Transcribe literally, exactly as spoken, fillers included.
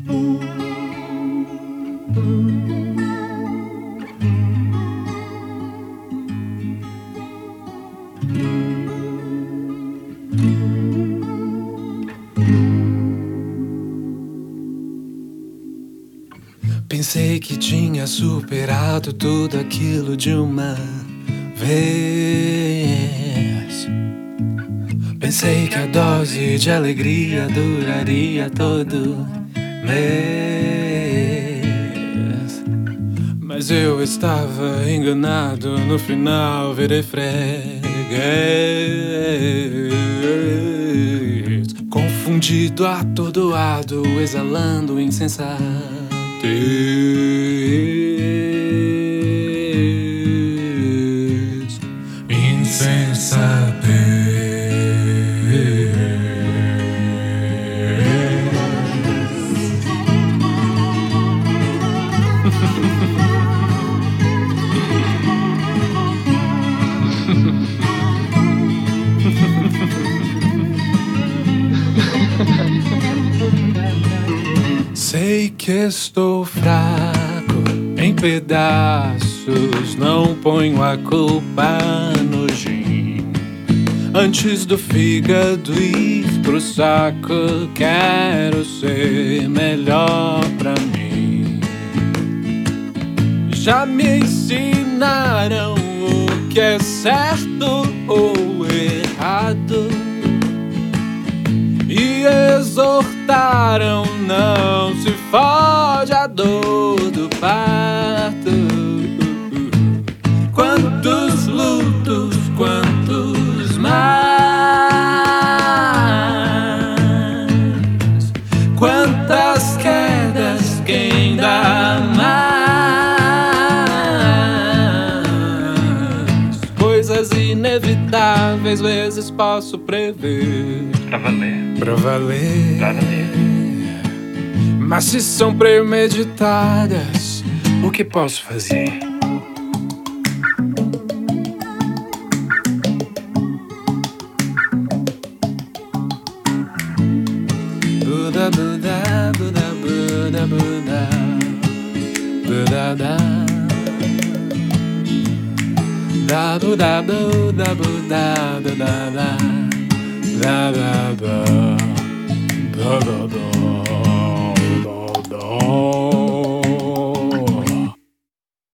Pensei que tinha superado tudo aquilo de uma vez. Pensei que a dose de alegria duraria todo mês. Mas eu estava enganado, no final virei freguês. Confundido, atordoado, exalando insensatez. Insensatez. Sei que estou fraco em pedaços, não ponho a culpa no gin. Antes do fígado ir pro saco, quero ser melhor pra mim. Já me ensinaram o que é certo ou errado e exortaram: não se foge a dor do parto. Quantos lutos, quantos mais, quantas quedas, quem dá mais. Coisas inevitáveis, vezes posso prever. Pra valer. Pra valer. Pra valer. Mas se são premeditadas, o que posso fazer? Buda, Buda, Buda, Buda, Buda, Buda, da. Da, Buda, Buda, Buda, Buda, da. Da, da, da. Da, da, da. Oh.